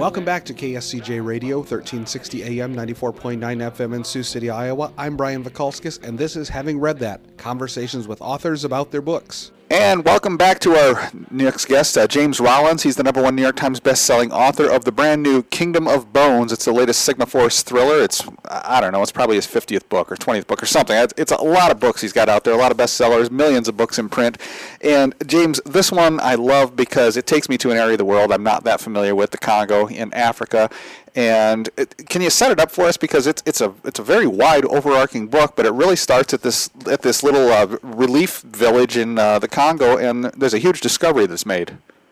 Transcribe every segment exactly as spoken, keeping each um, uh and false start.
Welcome back to K S C J Radio, thirteen sixty A M, ninety-four point nine F M in Sioux City, Iowa. I'm Brian Vikalskis, and this is Having Read That, conversations with authors about their books. And welcome back to our next guest, uh, James Rollins. He's the number one New York Times best-selling author of the brand new Kingdom of Bones. It's the latest Sigma Force thriller. It's, I don't know, it's probably his fiftieth book or twentieth book or something. It's a lot of books he's got out there, a lot of bestsellers, millions of books in print. And James, this one I love because it takes me to an area of the world I'm not that familiar with, the Congo in Africa. And it, can you set it up for us, because it's it's a it's a very wide, overarching book, but it really starts at this at this little uh, relief village in uh, the Congo, and there's a huge discovery that's made.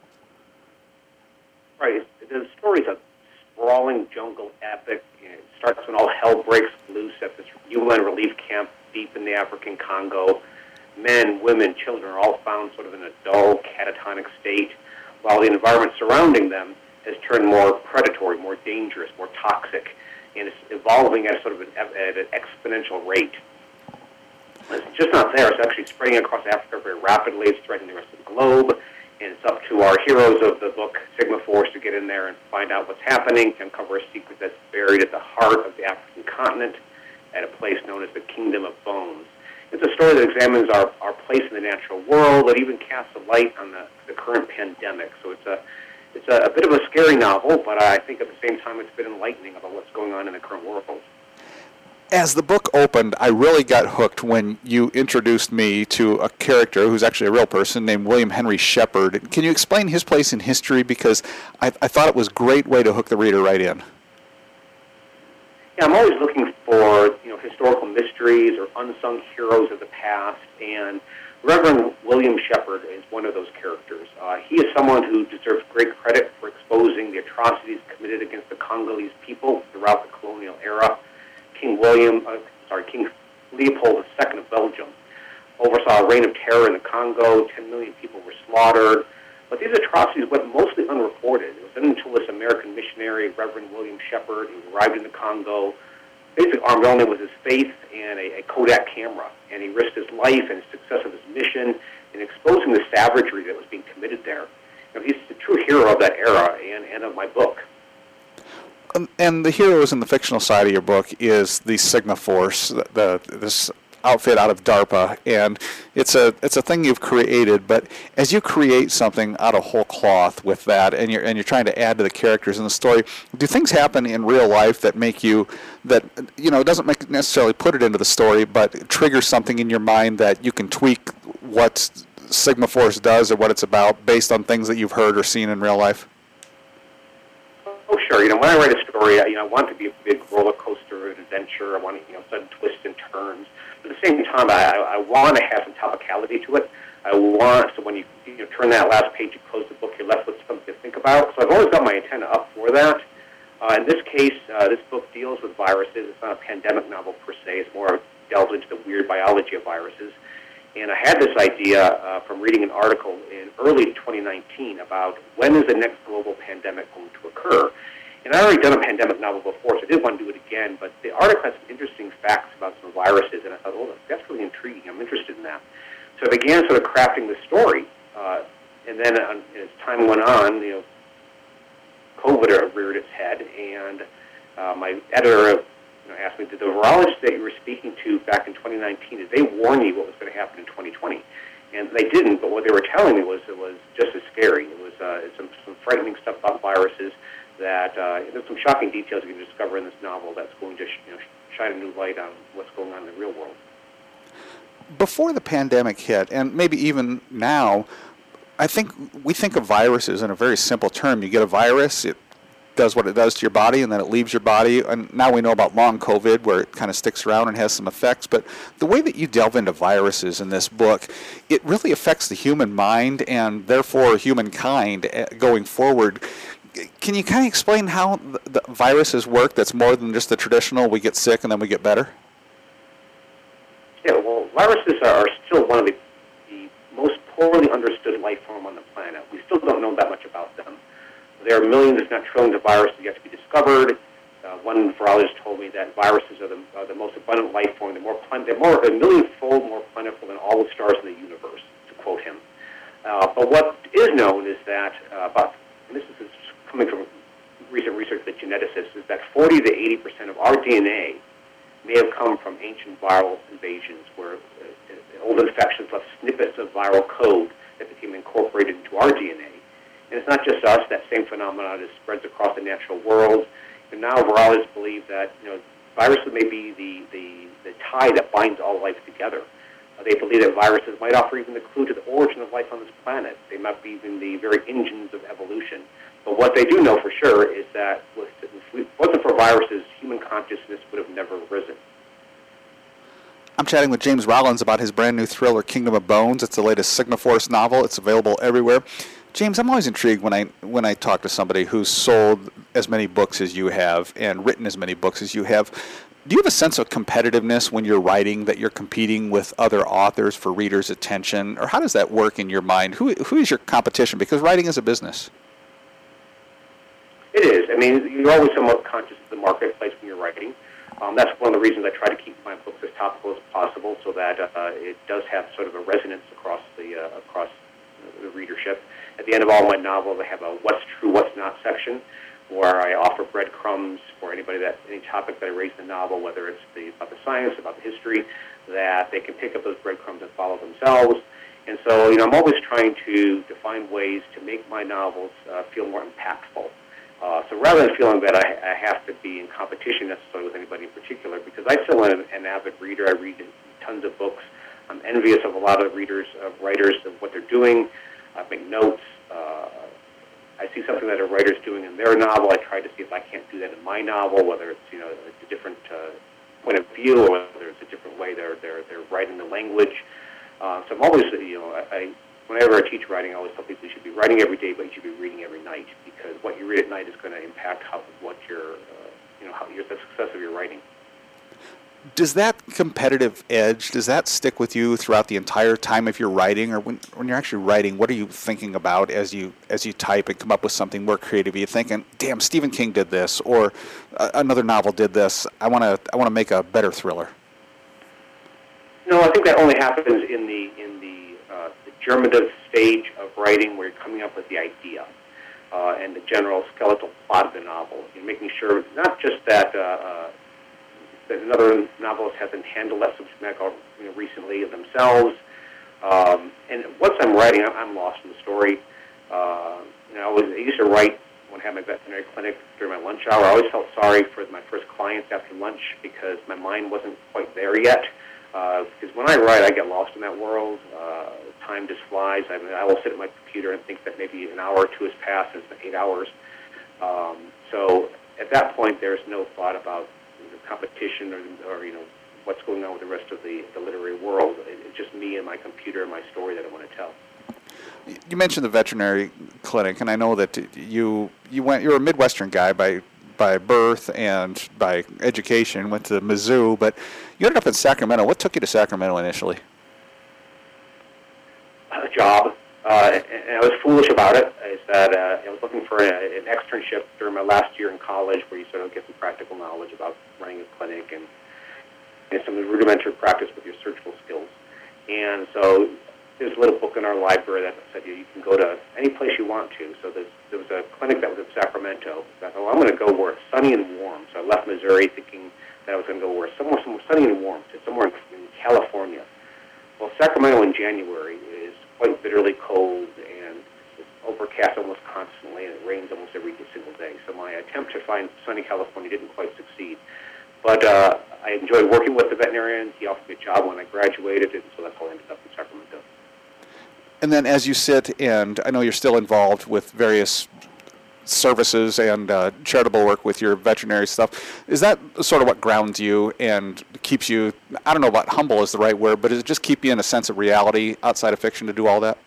Right. The story's a sprawling jungle epic. It starts when all hell breaks loose at this U N relief camp deep in the African Congo. Men, women, children are all found sort of in a dull, catatonic state, while the environment surrounding them has turned more predatory, more dangerous, more toxic, and it's evolving at a sort of an, at an exponential rate. It's just not there. It's actually spreading across Africa very rapidly. It's threatening the rest of the globe, and it's up to our heroes of the book, Sigma Force, to get in there and find out what's happening, to uncover a secret that's buried at the heart of the African continent at a place known as the Kingdom of Bones. It's a story that examines our, our place in the natural world, that even casts a light on the, the current pandemic. So it's a It's a, a bit of a scary novel, but I think at the same time it's a bit enlightening about what's going on in the current world. As the book opened, I really got hooked when you introduced me to a character who's actually a real person named William Henry Shepard. Can you explain his place in history? Because I, I thought it was a great way to hook the reader right in. Yeah, I'm always looking for you know historical mysteries or unsung heroes of the past, and Reverend William Shepard is one of those characters. Uh, he is someone who deserves great credit for exposing the atrocities committed against the Congolese people throughout the colonial era. King William, uh, sorry, King Leopold the Second of Belgium oversaw a reign of terror in the Congo. Ten million people were slaughtered. But these atrocities went mostly unreported. It wasn't until this American missionary, Reverend William Shepard, who arrived in the Congo. Basically, armed only with his faith and a, a Kodak camera, and he risked his life and the success of his mission in exposing the savagery that was being committed there. You know, he's the true hero of that era and, and of my book. Um, and the heroes in the fictional side of your book is the Sigma Force, the, the this outfit out of DARPA, and it's a it's a thing you've created. But as you create something out of whole cloth with that, and you're and you're trying to add to the characters in the story, do things happen in real life that make you that you know doesn't make necessarily put it into the story, but triggers something in your mind that you can tweak what Sigma Force does or what it's about based on things that you've heard or seen in real life? Oh, sure. You know, when I write a story, I, you know, I want it to be a big roller coaster, an adventure. I want you know sudden twists and turns. But at the same time, I, I want to have some topicality to it. I want so when you, you know, turn that last page, you close the book, you're left with something to think about. So I've always got my antenna up for that. Uh, in this case, uh, this book deals with viruses. It's not a pandemic novel per se. It's more delves into the weird biology of viruses. And I had this idea uh, from reading an article in early twenty nineteen about when is the next global pandemic going to occur. And I already done a pandemic novel before, so I did want to do it again. But the article had some interesting facts about some viruses, and I thought, oh, that's really intriguing. I'm interested in that. So I began sort of crafting the story. Uh, and then uh, as time went on, you know, COVID reared its head, and uh, my editor you know, asked me, did the virologists that you were speaking to back in twenty nineteen, did they warn you what was going to happen in twenty twenty? And they didn't, but what they were telling me was it was just as scary. It was uh, some, some frightening stuff about viruses that uh, there's some shocking details you can discover in this novel that's going to sh- you know, shine a new light on what's going on in the real world. Before the pandemic hit, and maybe even now, I think we think of viruses in a very simple term. You get a virus, it does what it does to your body, and then it leaves your body. And now we know about long COVID, where it kind of sticks around and has some effects. But the way that you delve into viruses in this book, it really affects the human mind and therefore humankind going forward. Can you kind of explain how the viruses work that's more than just the traditional, we get sick and then we get better? Yeah, well, viruses are still one of the, the most poorly understood life form on the planet. We still don't know that much about them. There are millions, if not trillions, of viruses yet to be discovered. Uh, one virologist told me that viruses are the, are the most abundant life form. They're more, plen- they're more a million-fold more plentiful than all the stars in the universe, to quote him. Uh, but what is known is that uh, about, and this is coming from recent research with geneticists is that forty to eighty percent of our D N A may have come from ancient viral invasions where uh, old infections left snippets of viral code that became incorporated into our D N A. And it's not just us. That same phenomenon is spreads across the natural world. And now virologists believe that, you know, viruses may be the, the, the tie that binds all life together. Uh, they believe that viruses might offer even the clue to the origin of life on this planet. They might be even the very engines of evolution. But what they do know for sure is that if it wasn't for viruses, human consciousness would have never risen. I'm chatting with James Rollins about his brand new thriller, Kingdom of Bones. It's the latest Sigmaforce novel. It's available everywhere. James, I'm always intrigued when I when I talk to somebody who's sold as many books as you have and written as many books as you have. Do you have a sense of competitiveness when you're writing, that you're competing with other authors for readers' attention? Or how does that work in your mind? Who Who is your competition? Because writing is a business. It is. I mean, you're always somewhat conscious of the marketplace when you're writing. Um, that's one of the reasons I try to keep my books as topical as possible, so that uh, it does have sort of a resonance across the uh, across the readership. At the end of all my novels, I have a "What's True, What's Not" section, where I offer breadcrumbs for anybody that any topic that I raise in the novel, whether it's the, about the science, about the history, that they can pick up those breadcrumbs and follow themselves. And so, you know, I'm always trying to, to find ways to make my novels uh, feel more impactful. Uh, so rather than feeling that I, I have to be in competition necessarily with anybody in particular, because I still am an avid reader. I read tons of books. I'm envious of a lot of readers, of writers, of what they're doing. I make notes. Uh, I see something that a writer's doing in their novel. I try to see if I can't do that in my novel, whether it's, you know, a different uh, point of view or whether it's a different way they're they're they're writing the language. Uh, so I'm always, you know, I, I whenever I teach writing, I always tell people you should be writing every day, but you should be reading every night, because what you read at night is going to impact how what your uh, you know how your the success of your writing. Does that competitive edge, does that stick with you throughout the entire time if you're writing, or when when you're actually writing, what are you thinking about as you as you type and come up with something more creative? Are you thinking, damn, Stephen King did this, or uh, another novel did this, I want to I want to make a better thriller? No, I think that only happens in the in the, uh, the germinative stage of writing, where you're coming up with the idea uh, and the general skeletal plot of the novel. You're making sure not just that uh, uh, that another novelist hasn't handled that subject matter, you know, recently themselves. Um, and once I'm writing, I'm, I'm lost in the story. Uh, you know, I, was, I used to write when I had my veterinary clinic during my lunch hour. I always felt sorry for my first clients after lunch because my mind wasn't quite there yet. Uh, because when I write, I get lost in that world. Uh, time just flies. I mean, I will sit at my computer and think that maybe an hour or two has passed, and it's been eight hours. Um, so at that point, there's no thought about the competition or, or, you know, what's going on with the rest of the, the literary world. It, it's just me and my computer and my story that I want to tell. You mentioned the veterinary clinic, and I know that you you went. You're a Midwestern guy by by birth and by education. Went to Mizzou, but you ended up in Sacramento. What took you to Sacramento initially? A job, uh, and I was foolish about it. Is that uh, I was looking for a, an externship during my last year in college, where you sort of get some practical knowledge about running a clinic and, and some rudimentary practice with your surgical skills. And so there's a little book in our library that said you, you can go to any place you want to. So there's, there was a clinic that was in Sacramento. I thought, oh, I'm going to go where it's sunny and warm. So I left Missouri thinking that I was going to go where it's somewhere, somewhere sunny and warm, to somewhere in, in California. Well, Sacramento in January is quite bitterly cold, and it's overcast almost constantly, and it rains almost every single day. So my attempt to find sunny California didn't quite succeed. But uh, I enjoyed working with the veterinarian. He offered me a job when I graduated, and so that's how I ended up in Sacramento. And then as you sit, and I know you're still involved with various services and uh, charitable work with your veterinary stuff, is that sort of what grounds you and keeps you, I don't know about humble is the right word, but does it just keep you in a sense of reality outside of fiction to do all that?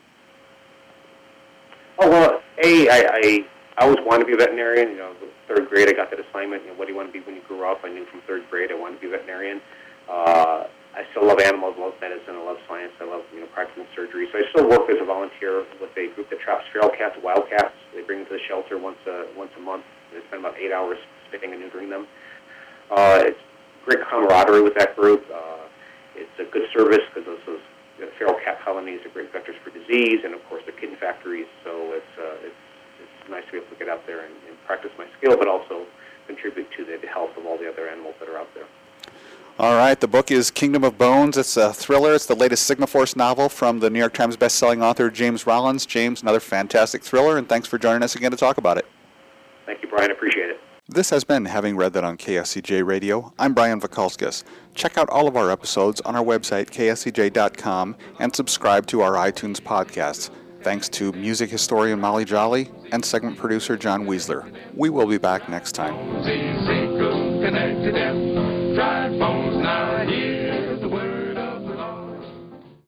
Oh, well, A, I, I, I always wanted to be a veterinarian. You know, third grade I got that assignment. You know, what do you want to be when you grow up? I knew from third grade I wanted to be a veterinarian. Uh, I still love animals, I love medicine, I love science, I love, you know, practicing surgery. So I still work as a volunteer with a group that traps feral cats, wildcats. They bring them to the shelter once a, once a month. They spend about eight hours spitting and neutering them. Uh, it's great camaraderie with that group. Uh, it's a good service because those, those you know, feral cat colonies are great vectors for disease, and of course they're kitten factories. So it's uh, it's, it's nice to be able to get out there and, and practice my skill, but also contribute to the health of all the other animals that are out there. All right, the book is Kingdom of Bones. It's a thriller. It's the latest Sigmaforce novel from the New York Times bestselling author James Rollins. James, another fantastic thriller, and thanks for joining us again to talk about it. Thank you, Brian. Appreciate it. This has been Having Read That on K S C J Radio. I'm Brian Vakalskis. Check out all of our episodes on our website, K S C J dot com, and subscribe to our iTunes podcasts. Thanks to music historian Molly Jolly and segment producer John Weisler. We will be back next time.